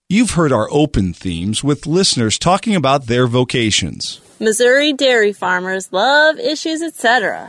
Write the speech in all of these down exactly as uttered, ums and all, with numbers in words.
You've heard our open themes with listeners talking about their vocations. Missouri dairy farmers love issues, et cetera.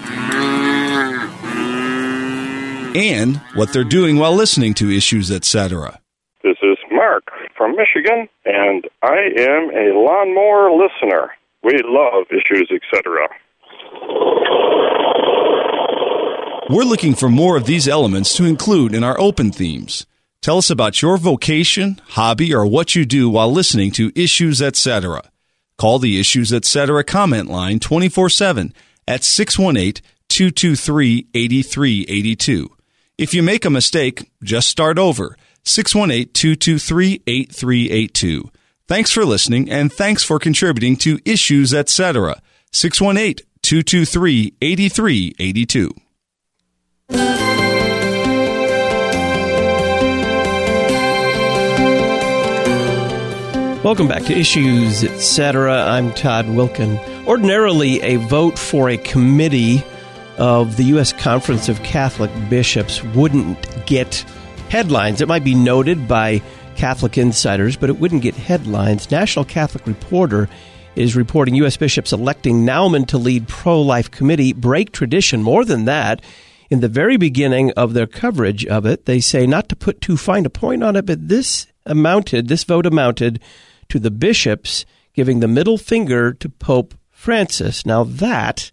And what they're doing while listening to Issues, et cetera. This is Mark from Michigan, and I am a lawnmower listener. We love Issues, et cetera. We're looking for more of these elements to include in our open themes. Tell us about your vocation, hobby, or what you do while listening to Issues, et cetera. Call the Issues, et cetera comment line twenty-four seven at six one eight, two two three, eight three eight two. If you make a mistake, just start over. six one eight, two two three, eight three eight two. Thanks for listening, and thanks for contributing to Issues, et cetera. six one eight, two two three, eight three eight two. Welcome back to Issues, et cetera. I'm Todd Wilkin. Ordinarily, a vote for a committee of the U S Conference of Catholic Bishops wouldn't get headlines. It might be noted by Catholic insiders, but it wouldn't get headlines. National Catholic Reporter is reporting U S bishops electing Naumann to lead pro-life committee break tradition. More than that, in the very beginning of their coverage of it, they say not to put too fine a point on it, but this amounted, this vote amounted to the bishops giving the middle finger to Pope Francis. Now that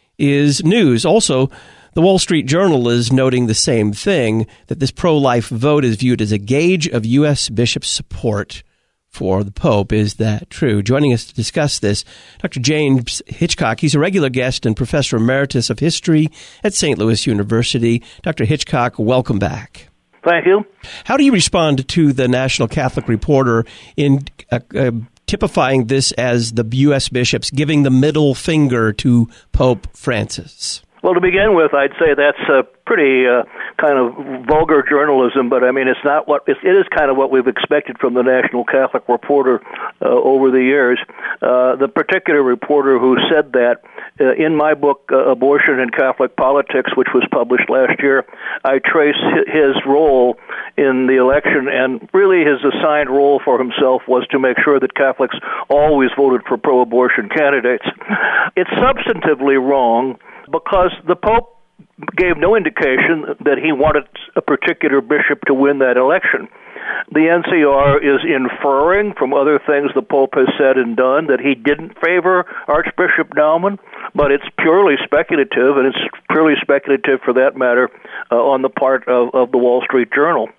is news. Also, the Wall Street Journal is noting the same thing, that this pro-life vote is viewed as a gauge of U S bishops' support for the Pope. Is that true? Joining us to discuss this, Doctor James Hitchcock. He's a regular guest and professor emeritus of history at Saint Louis University. Doctor Hitchcock, welcome back. Thank you. How do you respond to the National Catholic Reporter in uh, uh, typifying this as the U S bishops giving the middle finger to Pope Francis? Well, to begin with, I'd say that's a pretty uh, kind of vulgar journalism, but I mean, it's not what it is. Kind of what we've expected from the National Catholic Reporter uh, over the years. Uh, the particular reporter who said that uh, in my book, uh, Abortion and Catholic Politics, which was published last year, I trace his role in the election, and really his assigned role for himself was to make sure that Catholics always voted for pro-abortion candidates. It's substantively wrong, because the Pope gave no indication that he wanted a particular bishop to win that election. The N C R is inferring from other things the Pope has said and done that he didn't favor Archbishop Naumann, but it's purely speculative, and it's purely speculative, for that matter, uh, on the part of, of the Wall Street Journal.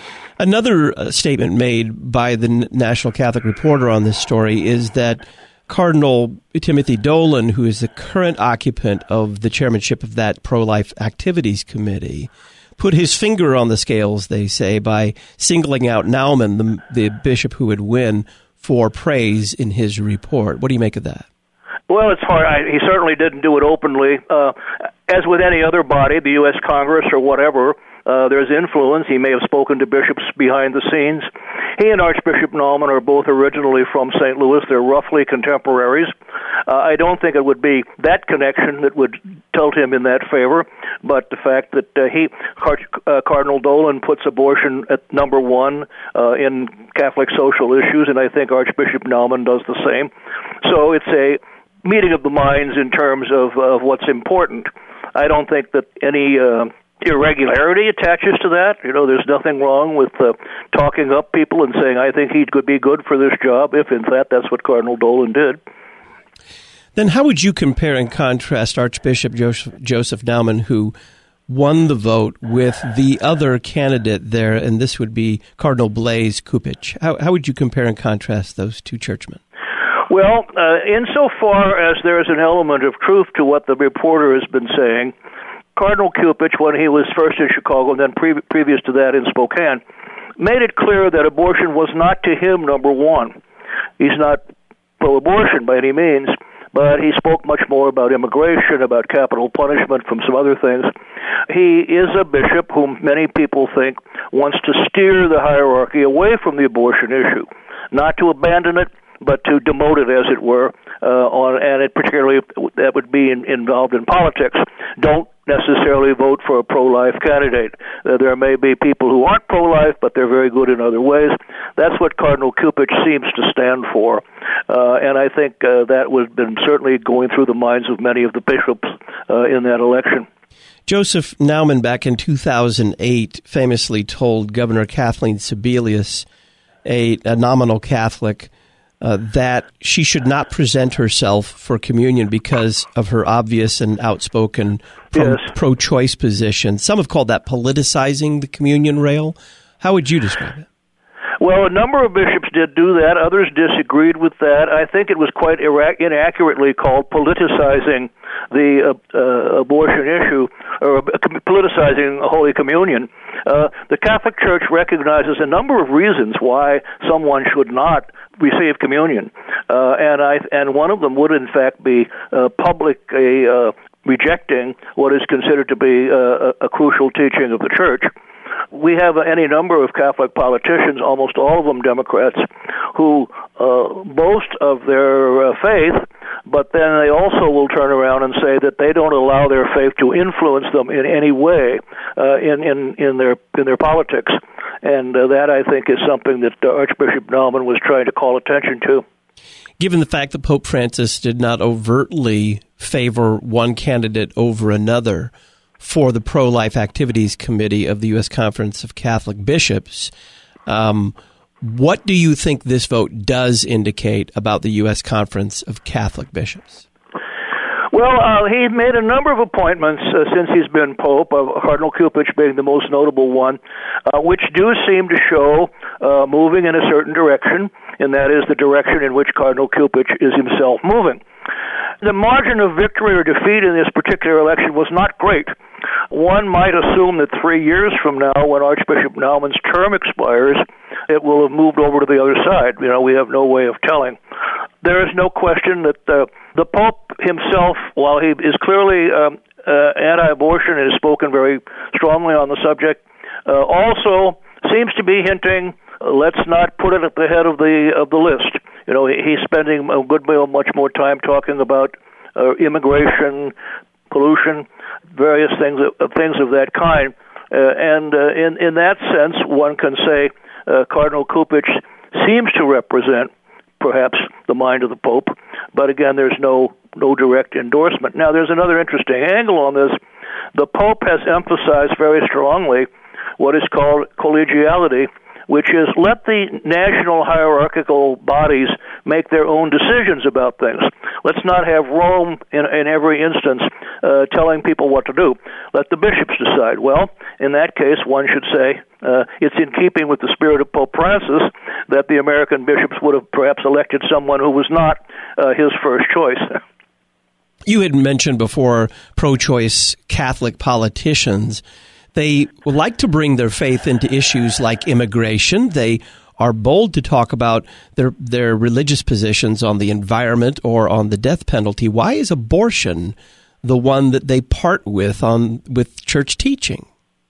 Another uh, statement made by the N- National Catholic Reporter on this story is that Cardinal Timothy Dolan, who is the current occupant of the chairmanship of that pro-life activities committee, put his finger on the scales, they say, by singling out Naumann, the, the bishop who would win, for praise in his report. What do you make of that? Well, it's hard. I, he certainly didn't do it openly. Uh, as with any other body, the U S Congress or whatever, Uh, there's influence. He may have spoken to bishops behind the scenes. He and Archbishop Naumann are both originally from Saint Louis. They're roughly contemporaries. Uh, I don't think it would be that connection that would tilt him in that favor, but the fact that uh, he, uh, Cardinal Dolan, puts abortion at number one uh, in Catholic social issues, and I think Archbishop Naumann does the same. So it's a meeting of the minds in terms of, of what's important. I don't think that any Uh, irregularity attaches to that. You know, there's nothing wrong with uh, talking up people and saying, I think he could be good for this job, if in fact that's what Cardinal Dolan did. Then how would you compare and contrast Archbishop Joseph, Joseph Naumann, who won the vote, with the other candidate there, and this would be Cardinal Blaise Cupich? How, how would you compare and contrast those two churchmen? Well, uh, insofar as there is an element of truth to what the reporter has been saying, Cardinal Cupich, when he was first in Chicago and then pre- previous to that in Spokane, made it clear that abortion was not to him number one. He's not pro-abortion by any means, but he spoke much more about immigration, about capital punishment, from some other things. He is a bishop whom many people think wants to steer the hierarchy away from the abortion issue, not to abandon it, but to demote it, as it were, uh, on, and it particularly that would be in, involved in politics. Don't necessarily vote for a pro-life candidate. Uh, there may be people who aren't pro-life, but they're very good in other ways. That's what Cardinal Cupich seems to stand for, uh, and I think uh, that was been certainly going through the minds of many of the bishops uh, in that election. Joseph Naumann, back in two thousand eight, famously told Governor Kathleen Sebelius, a, a nominal Catholic, uh, that she should not present herself for communion because of her obvious and outspoken pro, yes. pro-choice position. Some have called that politicizing the communion rail. How would you describe it? Well, a number of bishops did do that. Others disagreed with that. I think it was quite irac- inaccurately called politicizing the uh, uh, abortion issue, or uh, politicizing Holy Communion. Uh, the Catholic Church recognizes a number of reasons why someone should not receive communion, uh, and I and one of them would, in fact, be uh, public uh, rejecting what is considered to be uh, a, a crucial teaching of the Church. We have any number of Catholic politicians, almost all of them Democrats, who uh, boast of their uh, faith, but then they also will turn around and say that they don't allow their faith to influence them in any way uh, in, in, in their in their politics. And uh, that, I think, is something that uh, Archbishop Naumann was trying to call attention to. Given the fact that Pope Francis did not overtly favor one candidate over another for the Pro-Life Activities Committee of the U S Conference of Catholic Bishops, um, what do you think this vote does indicate about the U S Conference of Catholic Bishops? Well, uh, he made a number of appointments uh, since he's been Pope, uh, Cardinal Cupich being the most notable one, uh, which do seem to show uh, moving in a certain direction, and that is the direction in which Cardinal Cupich is himself moving. The margin of victory or defeat in this particular election was not great. One might assume that three years from now, when Archbishop Naumann's term expires, it will have moved over to the other side. You know, we have no way of telling. There is no question that uh, the Pope himself, while he is clearly um, uh, anti-abortion and has spoken very strongly on the subject, uh, also seems to be hinting, uh, let's not put it at the head of the of the list. You know, he's spending a good deal, much more time talking about uh, immigration, pollution, various things, uh, things of that kind. Uh, and uh, in in that sense, one can say uh, Cardinal Cupich seems to represent perhaps the mind of the Pope, but again, there's no no direct endorsement. Now, there's another interesting angle on this. The Pope has emphasized very strongly what is called collegiality, which is let the national hierarchical bodies make their own decisions about things. Let's not have Rome in, in every instance uh, telling people what to do. Let the bishops decide. Well, in that case, one should say uh, it's in keeping with the spirit of Pope Francis that the American bishops would have perhaps elected someone who was not uh, his first choice. You had mentioned before pro-choice Catholic politicians. They like to bring their faith into issues like immigration. They are bold to talk about their their religious positions on the environment or on the death penalty. Why is abortion the one that they part with on with church teaching?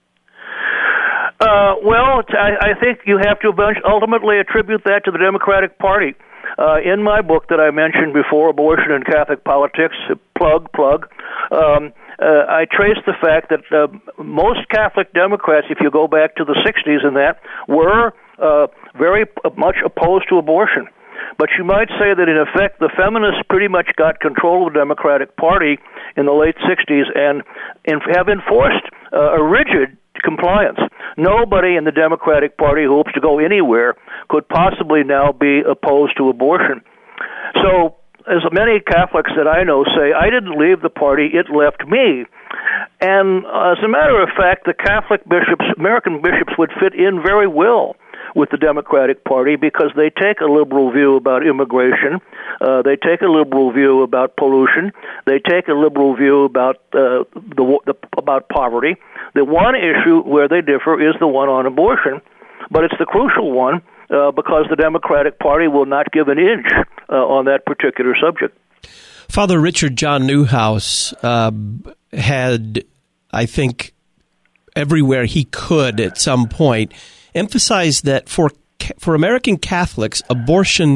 Uh, well, I, I think you have to ultimately attribute that to the Democratic Party. Uh, in my book that I mentioned before, Abortion and Catholic Politics, plug, plug, um, uh, I trace the fact that uh, most Catholic Democrats, if you go back to the sixties and that, were uh, very much opposed to abortion. But you might say that, in effect, the feminists pretty much got control of the Democratic Party in the late sixties and, and have enforced uh, a rigid compliance. Nobody in the Democratic Party who hopes to go anywhere could possibly now be opposed to abortion. So, as many Catholics that I know say, I didn't leave the party, it left me. And uh, as a matter of fact, the Catholic bishops, American bishops, would fit in very well with the Democratic Party because they take a liberal view about immigration, uh, they take a liberal view about pollution, they take a liberal view about uh, the, the about poverty. The one issue where they differ is the one on abortion, but it's the crucial one uh, because the Democratic Party will not give an inch uh, on that particular subject. Father Richard John Newhouse uh, had, I think, everywhere he could at some point, emphasized that for for American Catholics, abortion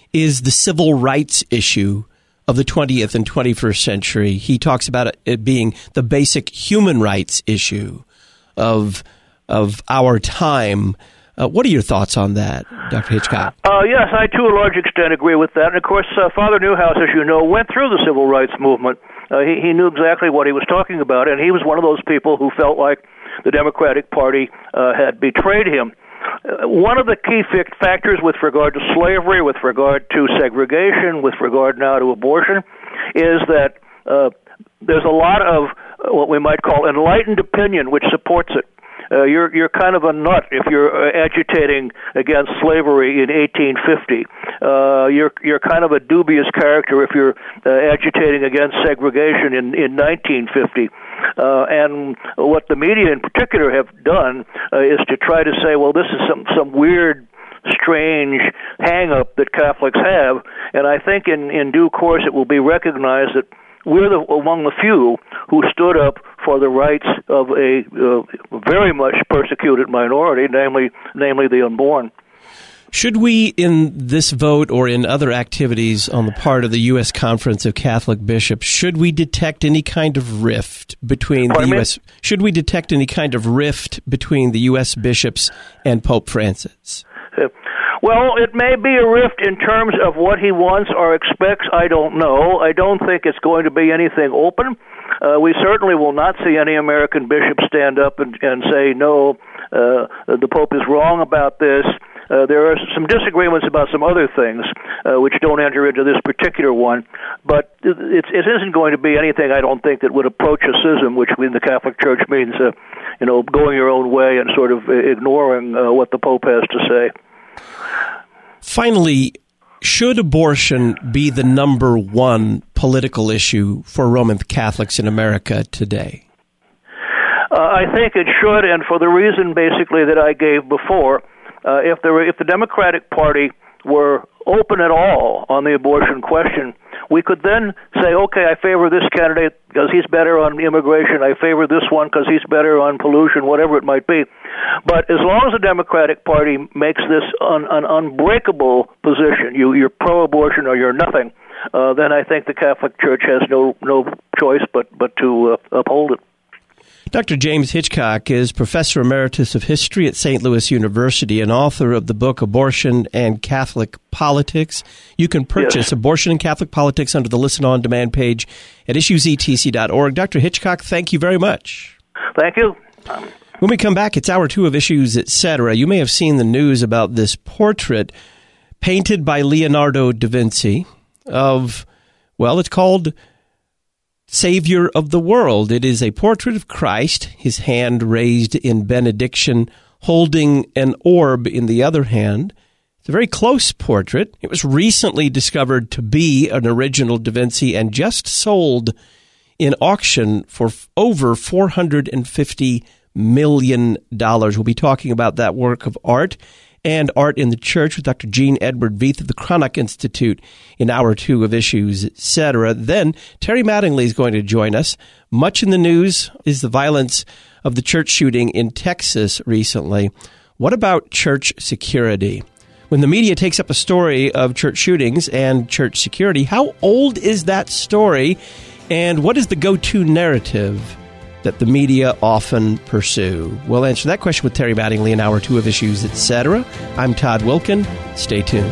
is the civil rights issue of the twentieth and twenty-first century. He talks about it, it being the basic human rights issue of of our time. Uh, what are your thoughts on that, Doctor Hitchcock? Uh, yes, I to a large extent agree with that. And of course, uh, Father Newhouse, as you know, went through the civil rights movement. Uh, he, he knew exactly what he was talking about, and he was one of those people who felt like the Democratic Party uh, had betrayed him. Uh, one of the key f- factors with regard to slavery, with regard to segregation, with regard now to abortion, is that uh, there's a lot of what we might call enlightened opinion which supports it. Uh, you're you're kind of a nut if you're uh, agitating against slavery in eighteen fifty. Uh, you're you're kind of a dubious character if you're uh, agitating against segregation in in nineteen fifty. Uh, and what the media in particular have done uh, is to try to say, well, this is some some weird, strange hang-up that Catholics have, and I think in in due course it will be recognized that we're the, among the few who stood up for the rights of a uh, very much persecuted minority, namely, namely the unborn. Should we, in this vote or in other activities on the part of the U S Conference of Catholic Bishops, should we detect any kind of rift between Pardon the me? U S? Should we detect any kind of rift between the U S bishops and Pope Francis? Uh, Well, it may be a rift in terms of what he wants or expects. I don't know. I don't think it's going to be anything open. Uh, we certainly will not see any American bishop stand up and, and say, no, uh, the Pope is wrong about this. Uh, there are some disagreements about some other things uh, which don't enter into this particular one, but it, it isn't going to be anything, I don't think, that would approach a schism, which in the Catholic Church means, uh, you know, going your own way and sort of ignoring uh, what the Pope has to say. Finally, should abortion be the number one political issue for Roman Catholics in America today? Uh, I think it should, and for the reason basically that I gave before. Uh, if there were, if the Democratic Party were open at all on the abortion question, we could then say, okay, I favor this candidate because he's better on immigration. I favor this one because he's better on pollution, whatever it might be. But as long as the Democratic Party makes this un, an unbreakable position, you, you're pro-abortion or you're nothing, uh, then I think the Catholic Church has no no choice but, but to uh, uphold it. Doctor James Hitchcock is Professor Emeritus of History at Saint Louis University and author of the book Abortion and Catholic Politics. You can purchase yes. Abortion and Catholic Politics under the Listen On Demand page at issues e t c dot org. Doctor Hitchcock, thank you very much. Thank you. When we come back, it's hour two of Issues, et cetera. You may have seen the news about this portrait painted by Leonardo da Vinci of, well, it's called Savior of the World. It is a portrait of Christ, his hand raised in benediction, holding an orb in the other hand. It's a very close portrait. It was recently discovered to be an original Da Vinci and just sold in auction for over four hundred fifty million dollars. We'll be talking about that work of art and art in the church with Doctor Jean Edward Veith of the Cranach Institute in hour two of Issues, et cetera. Then Terry Mattingly is going to join us. Much in the news is the violence of the church shooting in Texas recently. What about church security? When the media takes up a story of church shootings and church security, how old is that story? And what is the go-to narrative that the media often pursue? We'll answer that question with Terry Mattingly in hour two of Issues, et cetera. I'm Todd Wilken. Stay tuned.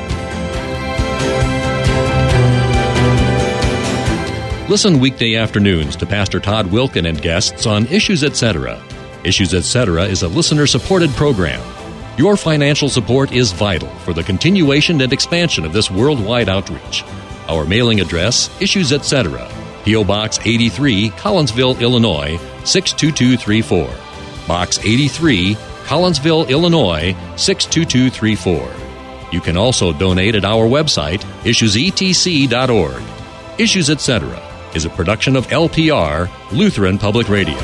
Listen weekday afternoons to Pastor Todd Wilken and guests on Issues, et cetera. Issues, et cetera is a listener-supported program. Your financial support is vital for the continuation and expansion of this worldwide outreach. Our mailing address, Issues, et cetera. P O. Box eighty-three, Collinsville, Illinois, six two two three four. Box eighty-three, Collinsville, Illinois, six two two three four. You can also donate at our website, issues e t c dot org. Issues, et cetera is a production of L P R, Lutheran Public Radio.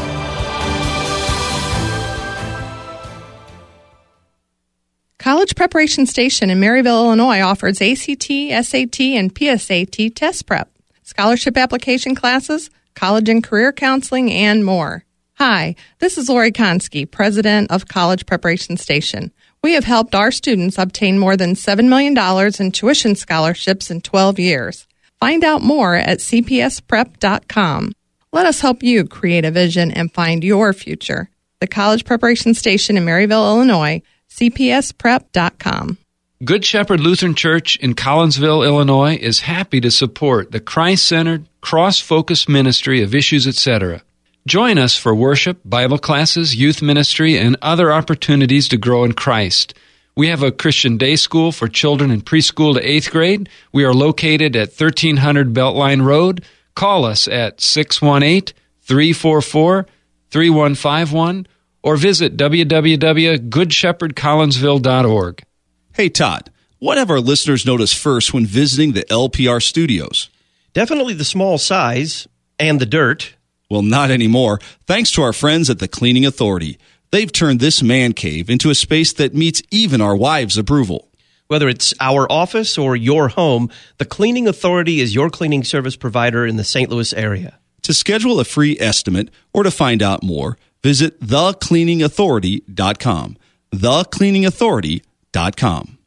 College Preparation Station in Maryville, Illinois offers A C T, S A T, and P S A T test prep, scholarship application classes, college and career counseling, and more. Hi, this is Lori Konski, president of College Preparation Station. We have helped our students obtain more than seven million dollars in tuition scholarships in twelve years. Find out more at c p s prep dot com. Let us help you create a vision and find your future. The College Preparation Station in Maryville, Illinois, c p s prep dot com. Good Shepherd Lutheran Church in Collinsville, Illinois is happy to support the Christ-centered, cross-focused ministry of Issues, et cetera. Join us for worship, Bible classes, youth ministry, and other opportunities to grow in Christ. We have a Christian day school for children in preschool to eighth grade. We are located at thirteen hundred Beltline Road. Call us at six one eight, three four four, three one five one or visit w w w dot good shepherd collinsville dot org. Hey, Todd, what have our listeners noticed first when visiting the L P R studios? Definitely the small size and the dirt. Well, not anymore. Thanks to our friends at the Cleaning Authority. They've turned this man cave into a space that meets even our wives' approval. Whether it's our office or your home, the Cleaning Authority is your cleaning service provider in the Saint Louis area. To schedule a free estimate or to find out more, visit the cleaning authority dot com. the cleaning authority dot com.